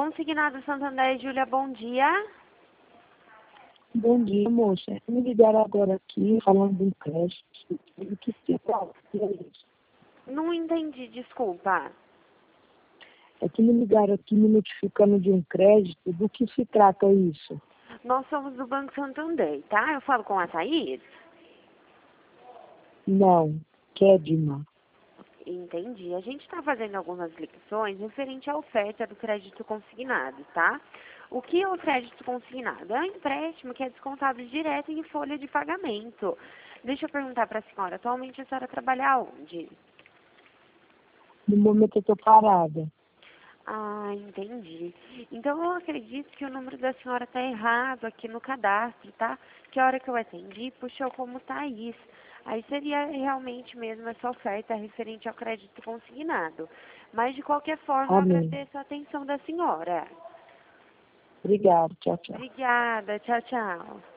Consignado Santander, Júlia, bom dia. Bom dia, moça. Me ligaram agora aqui falando de um crédito. O que se trata? Não entendi, desculpa. É que me ligaram aqui me notificando de um crédito. Do que se trata isso? Nós somos do Banco Santander, tá? Eu falo com a Thaís? Não, Kedma. Entendi. A gente está fazendo algumas ligações referente à oferta do crédito consignado, tá? O que é o crédito consignado? É um empréstimo que é descontado direto em folha de pagamento. Deixa eu perguntar para a senhora, atualmente a senhora trabalha onde? No momento eu estou parada. Ah, entendi. Então eu acredito que o número da senhora está errado aqui no cadastro, tá? Que a hora que eu atendi puxou como Thaís. Aí seria realmente mesmo essa oferta referente ao crédito consignado. Mas de qualquer forma eu Amém. agradeço a atenção da senhora. Obrigado. Tchau, tchau. Obrigada, tchau, tchau.